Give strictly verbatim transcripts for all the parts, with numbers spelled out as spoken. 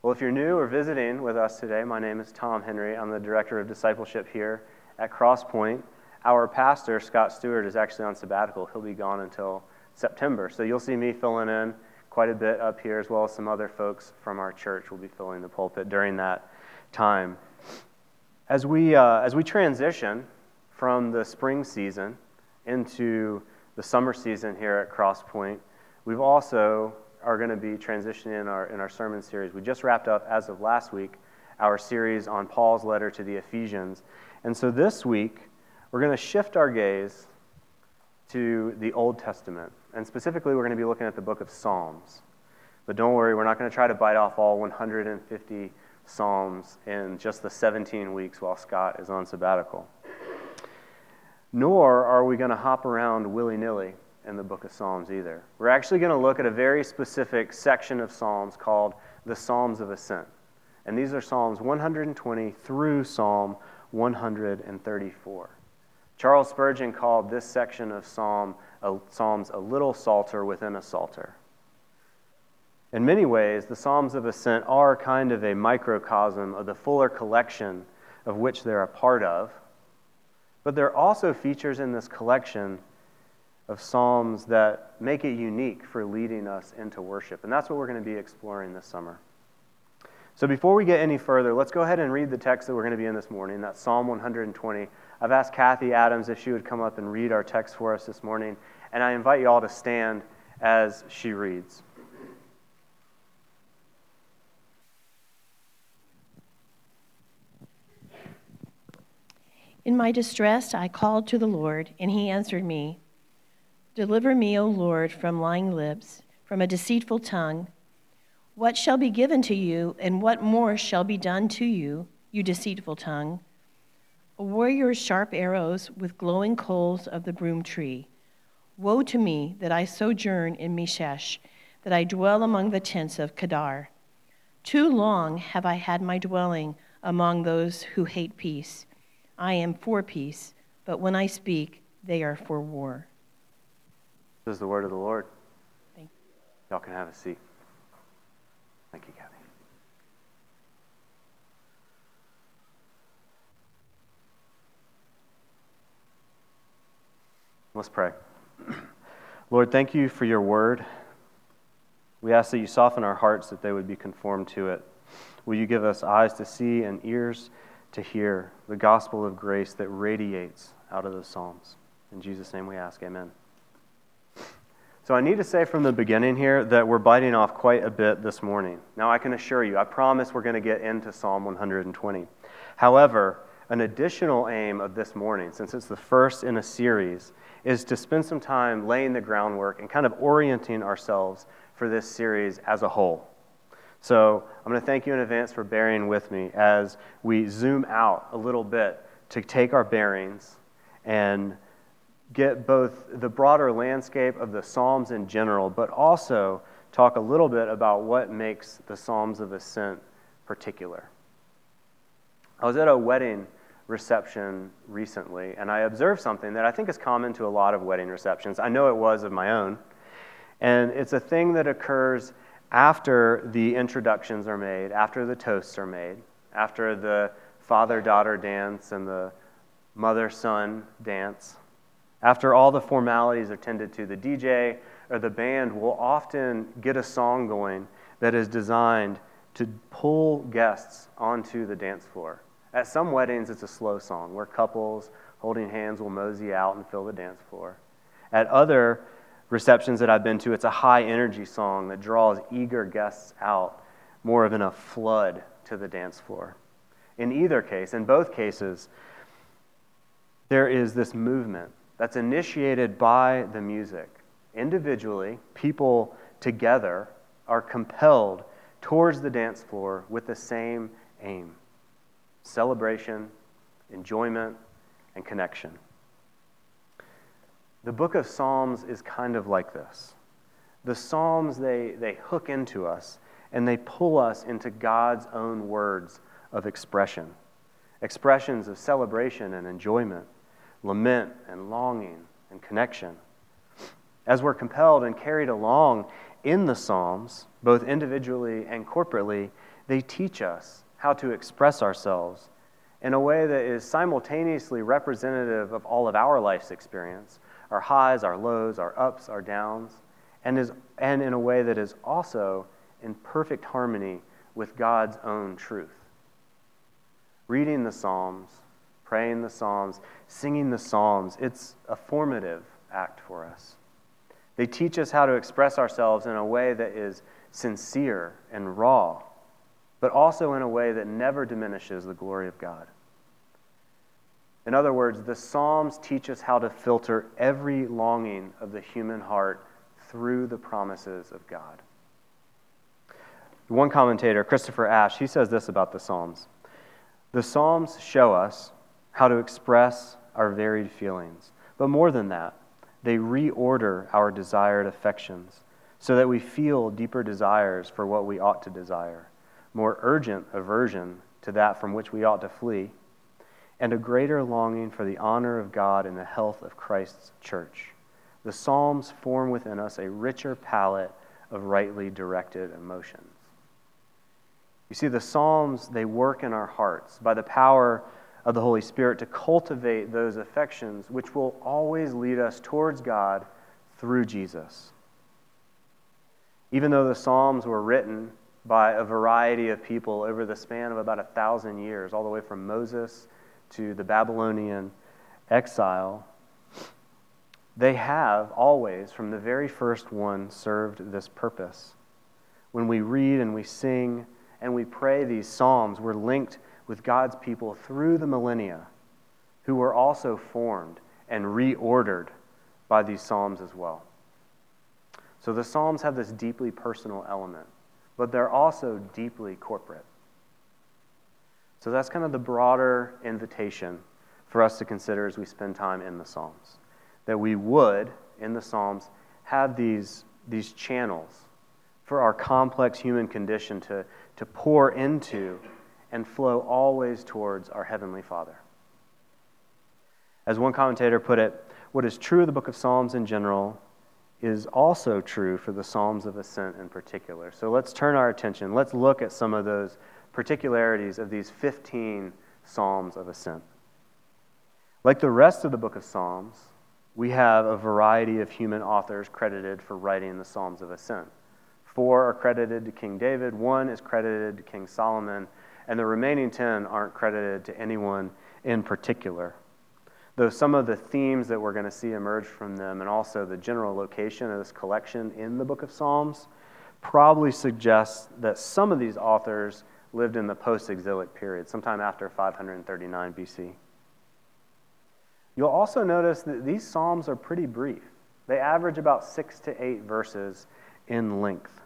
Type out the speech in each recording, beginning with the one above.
Well, if you're new or visiting with us today, my name is Tom Henry. I'm the Director of Discipleship here at Crosspoint. Our pastor, Scott Stewart, is actually on sabbatical. He'll be gone until September. So you'll see me filling in quite a bit up here, as well as some other folks from our church will be filling the pulpit during that time. As we, uh, as we transition from the spring season into the summer season here at Crosspoint, we've also are going to be transitioning in our in our sermon series. We just wrapped up, as of last week, our series on Paul's letter to the Ephesians. And so this week, we're going to shift our gaze to the Old Testament. And specifically, we're going to be looking at the book of Psalms. But don't worry, we're not going to try to bite off all one hundred fifty Psalms in just the seventeen weeks while Scott is on sabbatical. Nor are we going to hop around willy-nilly in the book of Psalms either. We're actually going to look at a very specific section of Psalms called the Psalms of Ascent. And these are Psalms one hundred twenty through Psalm one hundred thirty-four. Charles Spurgeon called this section of Psalm, uh, Psalms a little psalter within a psalter. In many ways, the Psalms of Ascent are kind of a microcosm of the fuller collection of which they're a part of. But there are also features in this collection of Psalms that make it unique for leading us into worship. And that's what we're going to be exploring this summer. So before we get any further, let's go ahead and read the text that we're going to be in this morning. That's Psalm one hundred twenty. I've asked Kathy Adams if she would come up and read our text for us this morning. And I invite you all to stand as she reads. In my distress, I called to the Lord, and he answered me. Deliver me, O Lord, from lying lips, from a deceitful tongue. What shall be given to you, and what more shall be done to you, you deceitful tongue? A warrior's sharp arrows with glowing coals of the broom tree. Woe to me that I sojourn in Meshesh, that I dwell among the tents of Kedar. Too long have I had my dwelling among those who hate peace. I am for peace, but when I speak, they are for war. This is the word of the Lord. Thank you. Y'all can have a seat. Thank you, Kathy. Let's pray. Lord, thank you for your word. We ask that you soften our hearts that they would be conformed to it. Will you give us eyes to see and ears to hear the gospel of grace that radiates out of the Psalms? In Jesus' name we ask, amen. So I need to say from the beginning here that we're biting off quite a bit this morning. Now I can assure you, I promise we're going to get into Psalm one hundred twenty. However, an additional aim of this morning, since it's the first in a series, is to spend some time laying the groundwork and kind of orienting ourselves for this series as a whole. So I'm going to thank you in advance for bearing with me as we zoom out a little bit to take our bearings and get both the broader landscape of the Psalms in general, but also talk a little bit about what makes the Psalms of Ascent particular. I was at a wedding reception recently, and I observed something that I think is common to a lot of wedding receptions. I know it was of my own. And it's a thing that occurs after the introductions are made, after the toasts are made, after the father-daughter dance and the mother-son dance. After all the formalities are tended to, the D J or the band will often get a song going that is designed to pull guests onto the dance floor. At some weddings, it's a slow song where couples holding hands will mosey out and fill the dance floor. At other receptions that I've been to, it's a high-energy song that draws eager guests out, more of in a flood to the dance floor. In either case, in both cases, there is this movement that's initiated by the music. Individually, people together are compelled towards the dance floor with the same aim: celebration, enjoyment, and connection. The book of Psalms is kind of like this. The Psalms, they, they hook into us, and they pull us into God's own words of expression. Expressions of celebration and enjoyment, lament and longing and connection. As we're compelled and carried along in the Psalms both individually and corporately, they teach us how to express ourselves in a way that is simultaneously representative of all of our life's experience, our highs, our lows, our ups, our downs, and is and in a way that is also in perfect harmony with God's own truth. Reading the Psalms, praying the Psalms, singing the Psalms, it's a formative act for us. They teach us how to express ourselves in a way that is sincere and raw, but also in a way that never diminishes the glory of God. In other words, the Psalms teach us how to filter every longing of the human heart through the promises of God. One commentator, Christopher Ash, he says this about the Psalms. The Psalms show us how to express our varied feelings, but more than that, they reorder our desired affections so that we feel deeper desires for what we ought to desire, more urgent aversion to that from which we ought to flee, and a greater longing for the honor of God and the health of Christ's church. The Psalms form within us a richer palette of rightly directed emotions. You see, the Psalms, they work in our hearts by the power of the Holy Spirit to cultivate those affections which will always lead us towards God through Jesus. Even though the Psalms were written by a variety of people over the span of about a thousand years, all the way from Moses to the Babylonian exile, they have always, from the very first one, served this purpose. When we read and we sing and we pray these psalms, we're linked with God's people through the millennia, who were also formed and reordered by these psalms as well. So the psalms have this deeply personal element, but they're also deeply corporate. So that's kind of the broader invitation for us to consider as we spend time in the Psalms. That we would, in the Psalms, have these, these channels for our complex human condition to, to pour into and flow always towards our Heavenly Father. As one commentator put it, what is true of the book of Psalms in general is also true for the Psalms of Ascent in particular. So let's turn our attention. Let's look at some of those particularities of these fifteen Psalms of Ascent. Like the rest of the book of Psalms, we have a variety of human authors credited for writing the Psalms of Ascent. Four are credited to King David, one is credited to King Solomon, and the remaining ten aren't credited to anyone in particular. Though some of the themes that we're going to see emerge from them, and also the general location of this collection in the book of Psalms, probably suggests that some of these authors lived in the post-exilic period, sometime after five thirty-nine B C. You'll also notice that these psalms are pretty brief. They average about six to eight verses in length.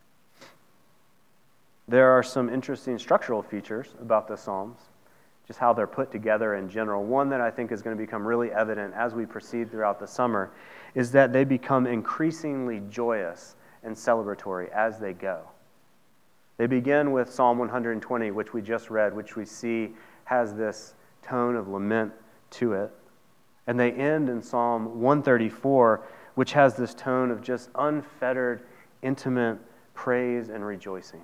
There are some interesting structural features about the psalms, just how they're put together in general. One that I think is going to become really evident as we proceed throughout the summer is that they become increasingly joyous and celebratory as they go. They begin with Psalm one hundred twenty, which we just read, which we see has this tone of lament to it. And they end in Psalm one thirty-four, which has this tone of just unfettered, intimate praise and rejoicing.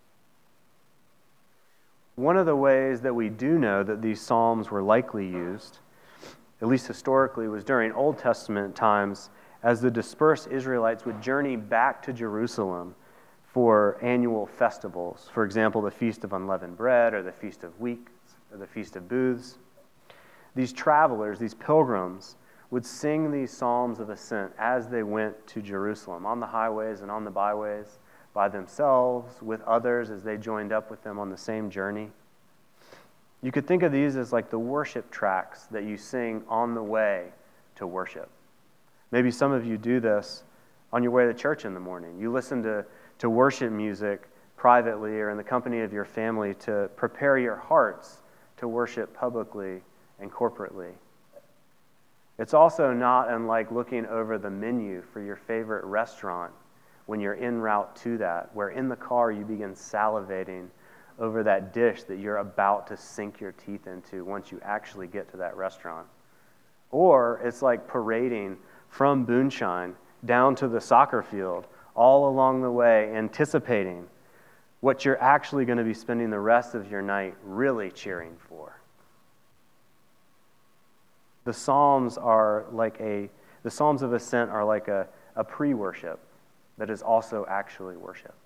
One of the ways that we do know that these psalms were likely used, at least historically, was during Old Testament times as the dispersed Israelites would journey back to Jerusalem for annual festivals. For example, the Feast of Unleavened Bread, or the Feast of Weeks, or the Feast of Booths. These travelers, these pilgrims, would sing these psalms of ascent as they went to Jerusalem, on the highways and on the byways, by themselves, with others as they joined up with them on the same journey. You could think of these as like the worship tracks that you sing on the way to worship. Maybe some of you do this on your way to church in the morning. You listen to, to worship music privately or in the company of your family to prepare your hearts to worship publicly and corporately. It's also not unlike looking over the menu for your favorite restaurant when you're en route to that, where in the car you begin salivating over that dish that you're about to sink your teeth into once you actually get to that restaurant. Or it's like parading from Boonshine down to the soccer field all along the way, anticipating what you're actually going to be spending the rest of your night really cheering for. The Psalms are like a, the Psalms of Ascent are like a, a pre-worship that is also actually worship.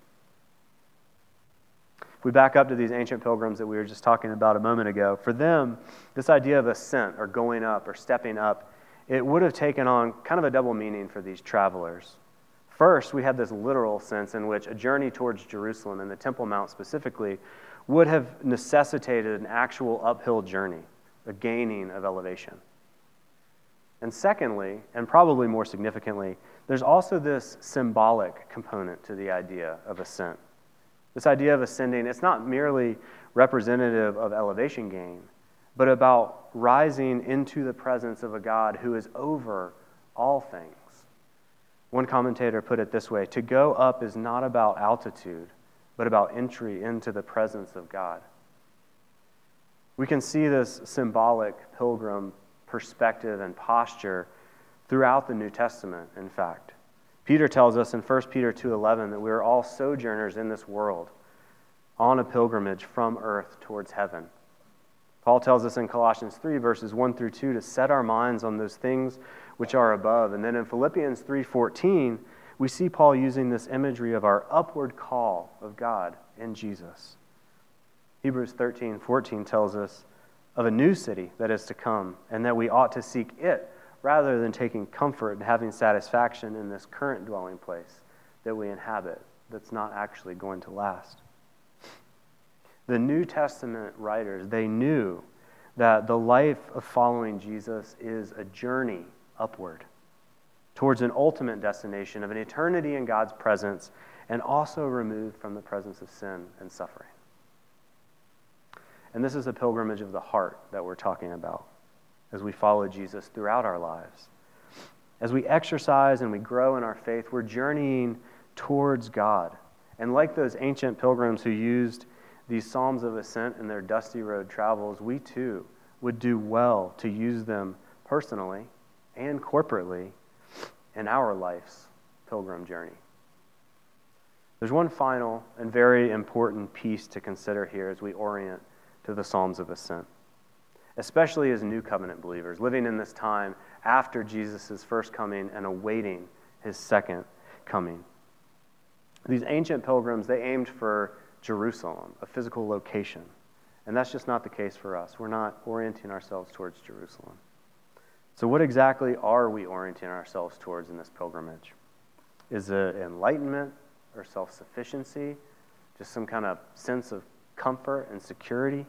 If we back up to these ancient pilgrims that we were just talking about a moment ago, for them, this idea of ascent or going up or stepping up, it would have taken on kind of a double meaning for these travelers. First, we have this literal sense in which a journey towards Jerusalem and the Temple Mount specifically would have necessitated an actual uphill journey, a gaining of elevation. And secondly, and probably more significantly, there's also this symbolic component to the idea of ascent. This idea of ascending, it's not merely representative of elevation gain, but about rising into the presence of a God who is over all things. One commentator put it this way: to go up is not about altitude, but about entry into the presence of God. We can see this symbolic pilgrim perspective and posture throughout the New Testament, in fact. Peter tells us in First Peter two eleven that we are all sojourners in this world, on a pilgrimage from earth towards heaven. Paul tells us in Colossians three, verses one through two, to set our minds on those things which are above. And then in Philippians three fourteen, we see Paul using this imagery of our upward call of God in Jesus. Hebrews thirteen fourteen tells us of a new city that is to come, and that we ought to seek it rather than taking comfort and having satisfaction in this current dwelling place that we inhabit that's not actually going to last. The New Testament writers, they knew that the life of following Jesus is a journey upward towards an ultimate destination of an eternity in God's presence and also removed from the presence of sin and suffering. And this is a pilgrimage of the heart that we're talking about as we follow Jesus throughout our lives. As we exercise and we grow in our faith, we're journeying towards God. And like those ancient pilgrims who used these Psalms of Ascent in their dusty road travels, we too would do well to use them personally and corporately in our life's pilgrim journey. There's one final and very important piece to consider here as we orient to the Psalms of Ascent, especially as New Covenant believers living in this time after Jesus' first coming and awaiting his second coming. These ancient pilgrims, they aimed for Jerusalem, a physical location, and that's just not the case for us. We're not orienting ourselves towards Jerusalem. So what exactly are we orienting ourselves towards in this pilgrimage? Is it enlightenment or self-sufficiency? Just some kind of sense of comfort and security?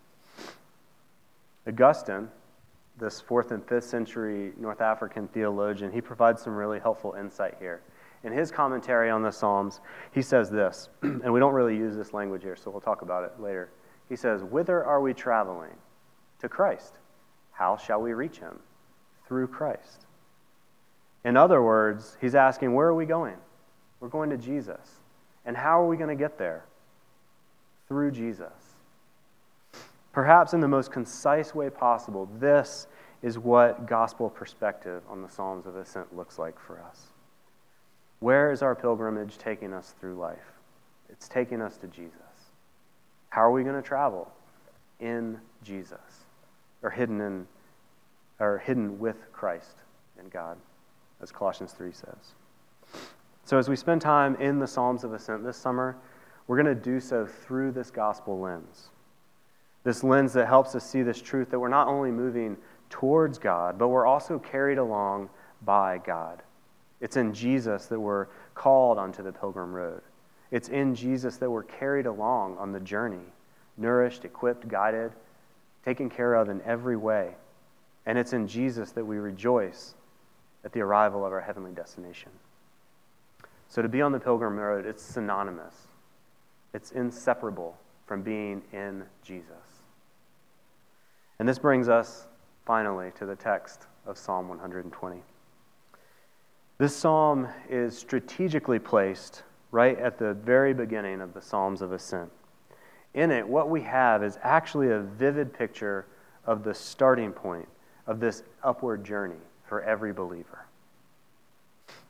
Augustine, this fourth and fifth century North African theologian, he provides some really helpful insight here. In his commentary on the Psalms, he says this, and we don't really use this language here, so we'll talk about it later. He says, "Whither are we traveling? To Christ. How shall we reach him? Through Christ." In other words, he's asking, where are we going? We're going to Jesus. And how are we going to get there? Through Jesus. Perhaps in the most concise way possible, this is what gospel perspective on the Psalms of Ascent looks like for us. Where is our pilgrimage taking us through life? It's taking us to Jesus. How are we going to travel? In Jesus, or hidden in, or hidden with Christ in God, as Colossians three says. So as we spend time in the Psalms of Ascent this summer, we're going to do so through this gospel lens. This lens that helps us see this truth that we're not only moving towards God, but we're also carried along by God. It's in Jesus that we're called onto the pilgrim road. It's in Jesus that we're carried along on the journey, nourished, equipped, guided, taken care of in every way. And it's in Jesus that we rejoice at the arrival of our heavenly destination. So to be on the pilgrim road, it's synonymous. It's inseparable from being in Jesus. And this brings us, finally, to the text of Psalm one hundred twenty. This psalm is strategically placed right at the very beginning of the Psalms of Ascent. In it, what we have is actually a vivid picture of the starting point of this upward journey for every believer.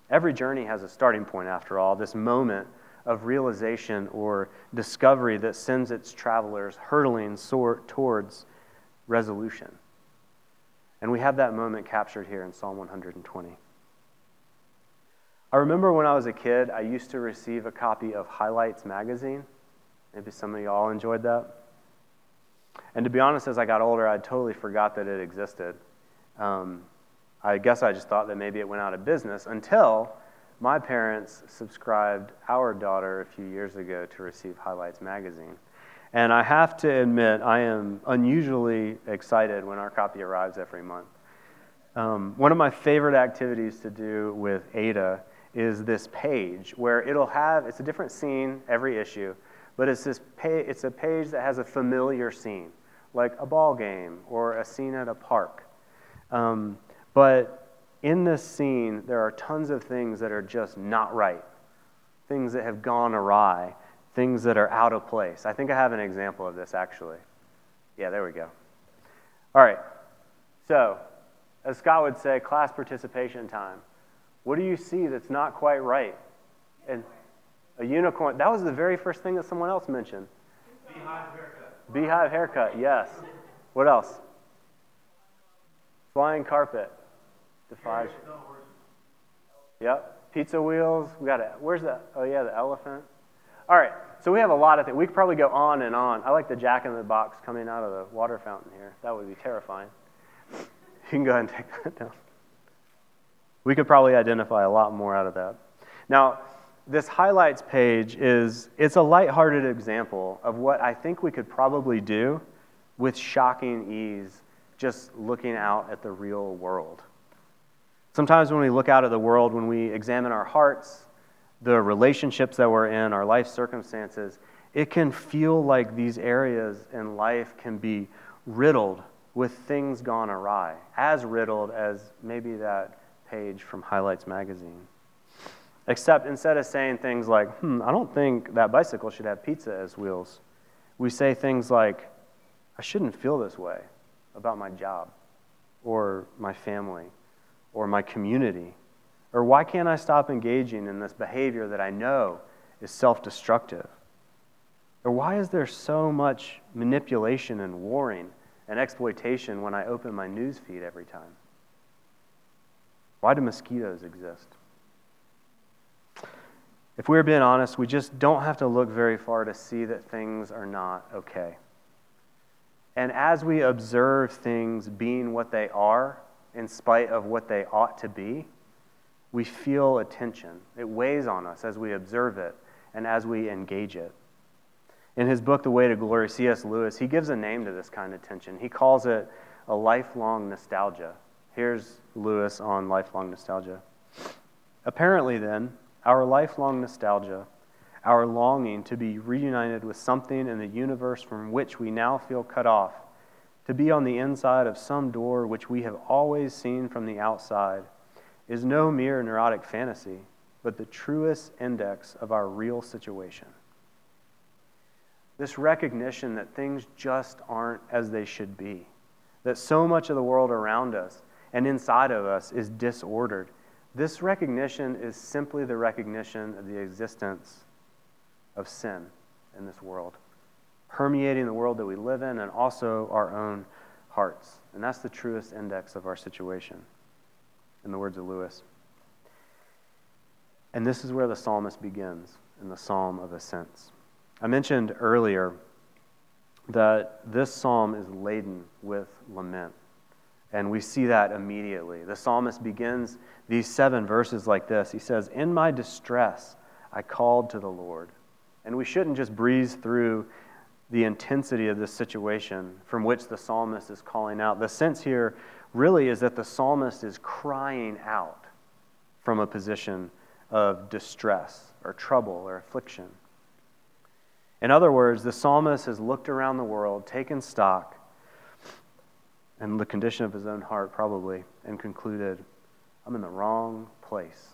Every journey has a starting point, after all, this moment of realization or discovery that sends its travelers hurtling sort towards resolution. And we have that moment captured here in Psalm one hundred twenty. I remember when I was a kid, I used to receive a copy of Highlights magazine. Maybe some of y'all enjoyed that. And to be honest, as I got older, I totally forgot that it existed. Um, I guess I just thought that maybe it went out of business until my parents subscribed our daughter a few years ago to receive Highlights magazine. And I have to admit, I am unusually excited when our copy arrives every month. Um, one of my favorite activities to do with Ada is this page where it'll have, it's a different scene every issue, but it's this pa- it's a page that has a familiar scene, like a ball game or a scene at a park. Um, but in this scene, there are tons of things that are just not right, things that have gone awry, things that are out of place. I think I have an example of this, actually. Yeah, there we go. All right. So, as Scott would say, class participation time. What do you see that's not quite right? And a unicorn. That was the very first thing that someone else mentioned. Beehive haircut. Beehive haircut, yes. What else? Flying carpet. Defies. Yep. Pizza wheels. We got it. Where's the? Oh yeah, the elephant. All right. So we have a lot of things. We could probably go on and on. I like the Jack in the Box coming out of the water fountain here. That would be terrifying. You can go ahead and take that down. We could probably identify a lot more out of that. Now, this highlights page is, it's a lighthearted example of what I think we could probably do with shocking ease just looking out at the real world. Sometimes when we look out at the world, when we examine our hearts, the relationships that we're in, our life circumstances, it can feel like these areas in life can be riddled with things gone awry, as riddled as maybe that page from Highlights magazine. Except instead of saying things like, hmm, I don't think that bicycle should have pizza as wheels, we say things like, I shouldn't feel this way about my job or my family or my community. Or why can't I stop engaging in this behavior that I know is self-destructive? Or why is there so much manipulation and warring and exploitation when I open my news feed every time? Why do mosquitoes exist? If we're being honest, we just don't have to look very far to see that things are not okay. And as we observe things being what they are, in spite of what they ought to be, we feel a tension. It weighs on us as we observe it and as we engage it. In his book, The Way to Glory, C S Lewis, he gives a name to this kind of tension. He calls it a lifelong nostalgia. Here's Lewis on lifelong nostalgia. Apparently then, our lifelong nostalgia, our longing to be reunited with something in the universe from which we now feel cut off, to be on the inside of some door which we have always seen from the outside, is no mere neurotic fantasy, but the truest index of our real situation. This recognition that things just aren't as they should be, that so much of the world around us and inside of us is disordered. This recognition is simply the recognition of the existence of sin in this world, permeating the world that we live in and also our own hearts. And that's the truest index of our situation, in the words of Lewis. And this is where the psalmist begins, in the Psalm of Ascents. I mentioned earlier that this psalm is laden with lament. And we see that immediately. The psalmist begins these seven verses like this. He says, "In my distress, I called to the Lord." And we shouldn't just breeze through the intensity of this situation from which the psalmist is calling out. The sense here really is that the psalmist is crying out from a position of distress or trouble or affliction. In other words, the psalmist has looked around the world, taken stock, and the condition of his own heart probably, and concluded, I'm in the wrong place.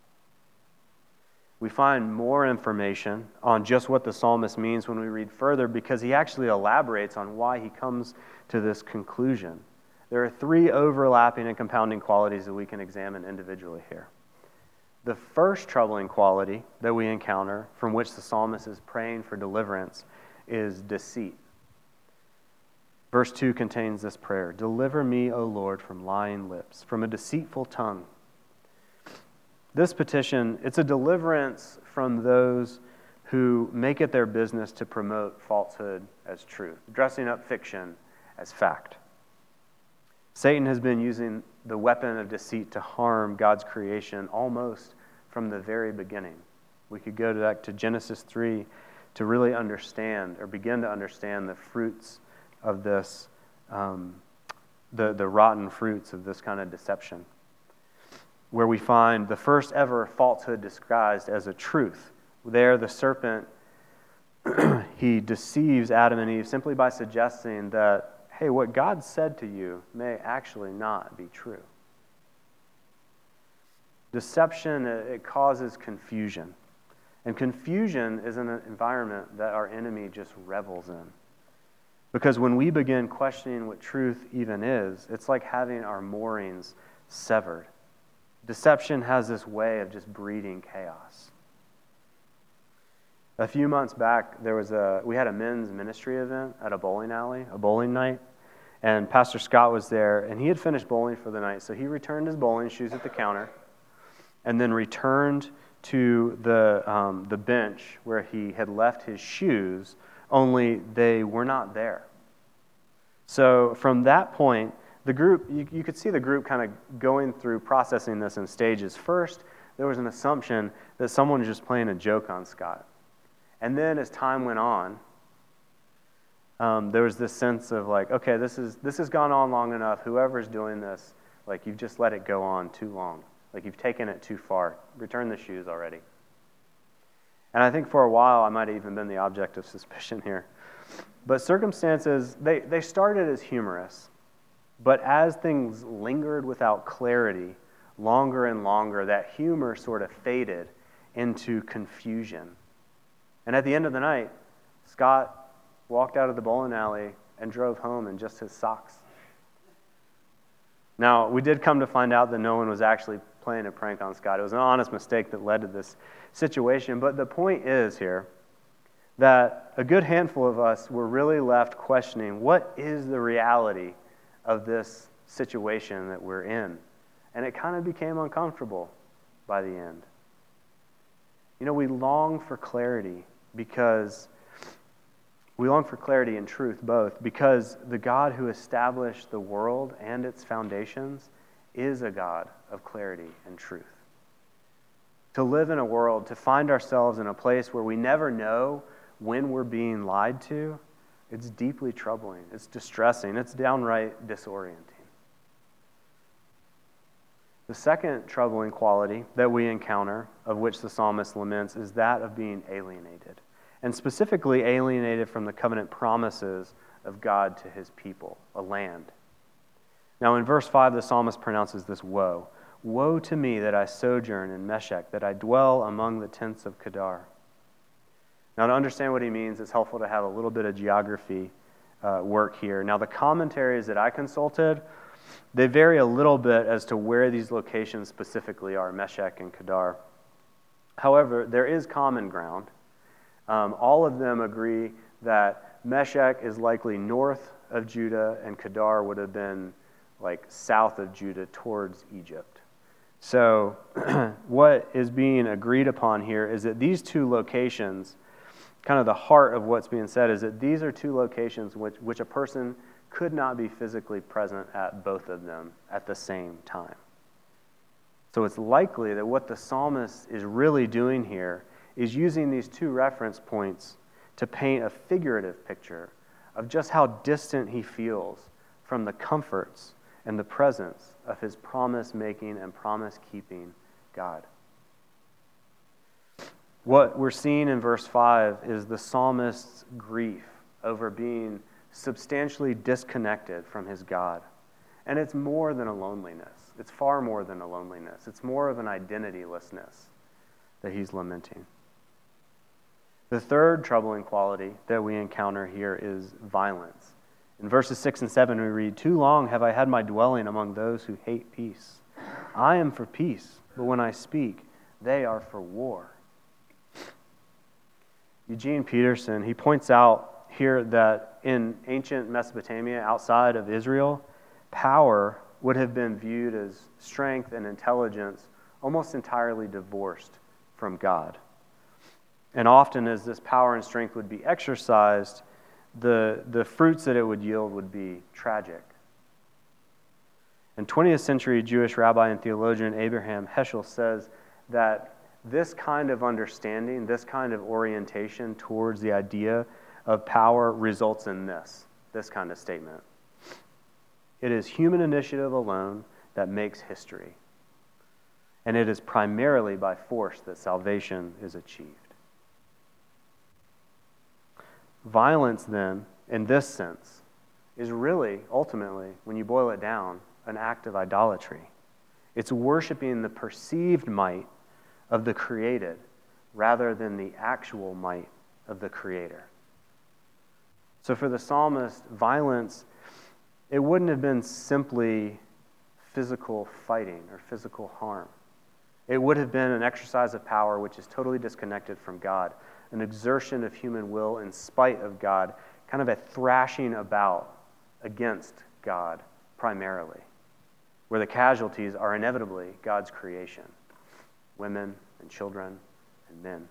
We find more information on just what the psalmist means when we read further because he actually elaborates on why he comes to this conclusion. There are three overlapping and compounding qualities that we can examine individually here. The first troubling quality that we encounter from which the psalmist is praying for deliverance is deceit. Verse two contains this prayer: "Deliver me, O Lord, from lying lips, from a deceitful tongue." This petition, it's a deliverance from those who make it their business to promote falsehood as truth, dressing up fiction as fact. Satan has been using the weapon of deceit to harm God's creation almost from the very beginning. We could go back to Genesis three to really understand or begin to understand the fruits of this, um, the, the rotten fruits of this kind of deception, where we find the first ever falsehood disguised as a truth. There, the serpent, he deceives Adam and Eve simply by suggesting that, hey, what God said to you may actually not be true. Deception, it causes confusion. And confusion is an environment that our enemy just revels in. Because when we begin questioning what truth even is, it's like having our moorings severed. Deception has this way of just breeding chaos. A few months back, there was a we had a men's ministry event at a bowling alley, a bowling night, and Pastor Scott was there, and he had finished bowling for the night, so he returned his bowling shoes at the counter, and then returned to the um, the bench where he had left his shoes, only they were not there. So from that point, the group, you, you could see the group kind of going through processing this in stages. First, there was an assumption that someone was just playing a joke on Scott. And then as time went on, um, there was this sense of like, okay, this is this has gone on long enough. Whoever's doing this, like you've just let it go on too long. Like you've taken it too far. Return the shoes already. And I think for a while I might have even been the object of suspicion here. But circumstances, they, they started as humorous. But as things lingered without clarity, longer and longer, that humor sort of faded into confusion. And at the end of the night, Scott walked out of the bowling alley and drove home in just his socks. Now, we did come to find out that no one was actually playing a prank on Scott. It was an honest mistake that led to this situation. But the point is here that a good handful of us were really left questioning, what is the reality of this situation that we're in? And it kind of became uncomfortable by the end. You know, we long for clarity because we long for clarity and truth both, because the God who established the world and its foundations is a God of clarity and truth. To live in a world, to find ourselves in a place where we never know when we're being lied to, it's deeply troubling, it's distressing, it's downright disorienting. The second troubling quality that we encounter, of which the psalmist laments, is that of being alienated, and specifically alienated from the covenant promises of God to his people, a land. Now in verse five, the psalmist pronounces this woe. Woe to me that I sojourn in Meshech, that I dwell among the tents of Kedar. Now to understand what he means, it's helpful to have a little bit of geography uh, work here. Now the commentaries that I consulted, they vary a little bit as to where these locations specifically are, Meshech and Kedar. However, there is common ground. Um, all of them agree that Meshech is likely north of Judah and Kedar would have been like south of Judah towards Egypt. So what is being agreed upon here is that these two locations, kind of the heart of what's being said is that these are two locations which, which a person could not be physically present at both of them at the same time. So it's likely that what the psalmist is really doing here is using these two reference points to paint a figurative picture of just how distant he feels from the comforts and the presence of his promise-making and promise-keeping God. What we're seeing in verse five is the psalmist's grief over being substantially disconnected from his God. And it's more than a loneliness. It's far more than a loneliness. It's more of an identitylessness that he's lamenting. The third troubling quality that we encounter here is violence. In verses six and seven we read, "Too long have I had my dwelling among those who hate peace. I am for peace, but when I speak, They are for war. Eugene Peterson, he points out here that in ancient Mesopotamia, outside of Israel, power would have been viewed as strength and intelligence almost entirely divorced from God. And often as this power and strength would be exercised, the, the fruits that it would yield would be tragic. And twentieth century Jewish rabbi and theologian Abraham Heschel says that this kind of understanding, this kind of orientation towards the idea of power results in this, this kind of statement. It is human initiative alone that makes history. And it is primarily by force that salvation is achieved. Violence, then, in this sense, is really, ultimately, when you boil it down, an act of idolatry. It's worshiping the perceived might of the created rather than the actual might of the Creator. So for the psalmist, violence, it wouldn't have been simply physical fighting or physical harm. It would have been an exercise of power which is totally disconnected from God, an exertion of human will in spite of God, kind of a thrashing about against God primarily, where the casualties are inevitably God's creation, women and children and men.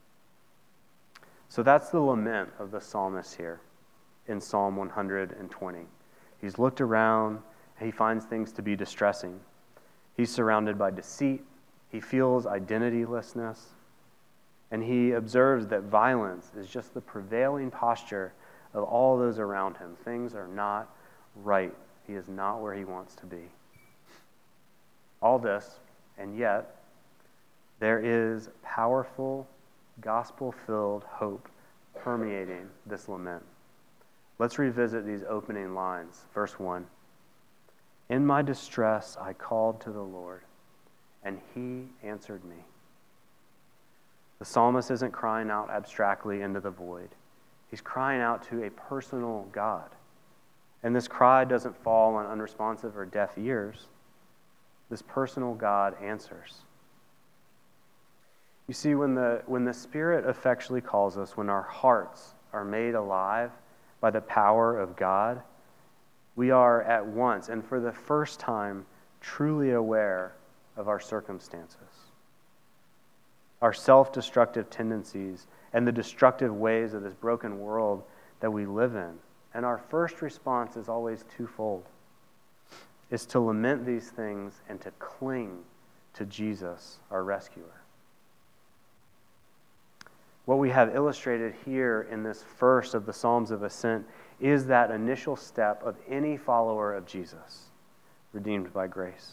So that's the lament of the psalmist here in Psalm one hundred twenty. He's looked around and he finds things to be distressing. He's surrounded by deceit. He feels identitylessness. And he observes that violence is just the prevailing posture of all those around him. Things are not right. He is not where he wants to be. All this, and yet, there is powerful, gospel-filled hope permeating this lament. Let's revisit these opening lines. Verse one. In my distress I called to the Lord, and he answered me. The psalmist isn't crying out abstractly into the void. He's crying out to a personal God. And this cry doesn't fall on unresponsive or deaf ears. This personal God answers. You see, when the, when the Spirit effectually calls us, when our hearts are made alive by the power of God, we are at once and for the first time truly aware of our circumstances, our self-destructive tendencies, and the destructive ways of this broken world that we live in. And our first response is always twofold. It's to lament these things and to cling to Jesus, our rescuer. What we have illustrated here in this first of the Psalms of Ascent is that initial step of any follower of Jesus, redeemed by grace.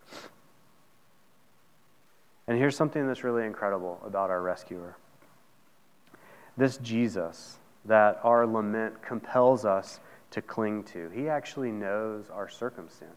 And here's something that's really incredible about our rescuer. This Jesus that our lament compels us to cling to, he actually knows our circumstances.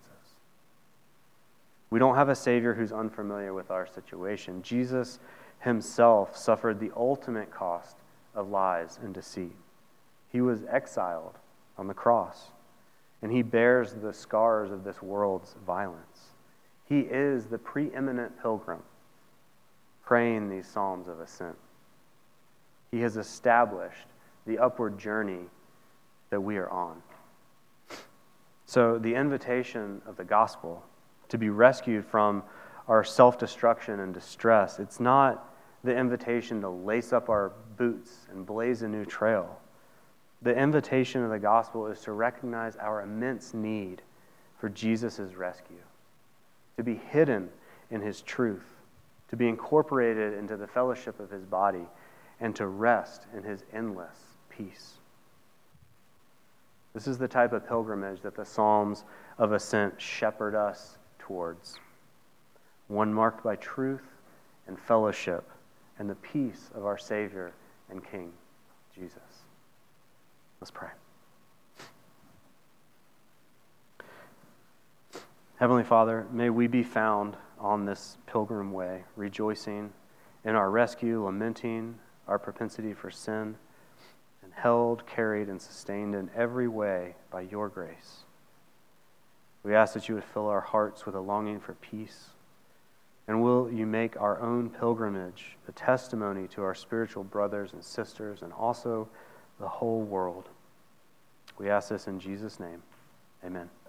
We don't have a Savior who's unfamiliar with our situation. Jesus himself suffered the ultimate cost of lies and deceit. He was exiled on the cross, and he bears the scars of this world's violence. He is the preeminent pilgrim praying these psalms of ascent. He has established the upward journey that we are on. So the invitation of the gospel to be rescued from our self-destruction and distress, it's not the invitation to lace up our boots and blaze a new trail. The invitation of the gospel is to recognize our immense need for Jesus' rescue, to be hidden in his truth, to be incorporated into the fellowship of his body, and to rest in his endless peace. This is the type of pilgrimage that the Psalms of Ascent shepherd us towards, one marked by truth and fellowship and the peace of our Savior and King, Jesus. Let's pray. Heavenly Father, may we be found on this pilgrim way, rejoicing in our rescue, lamenting our propensity for sin, and held, carried, and sustained in every way by your grace. We ask that you would fill our hearts with a longing for peace, And will you make our own pilgrimage a testimony to our spiritual brothers and sisters and also the whole world? We ask this in Jesus' name. Amen.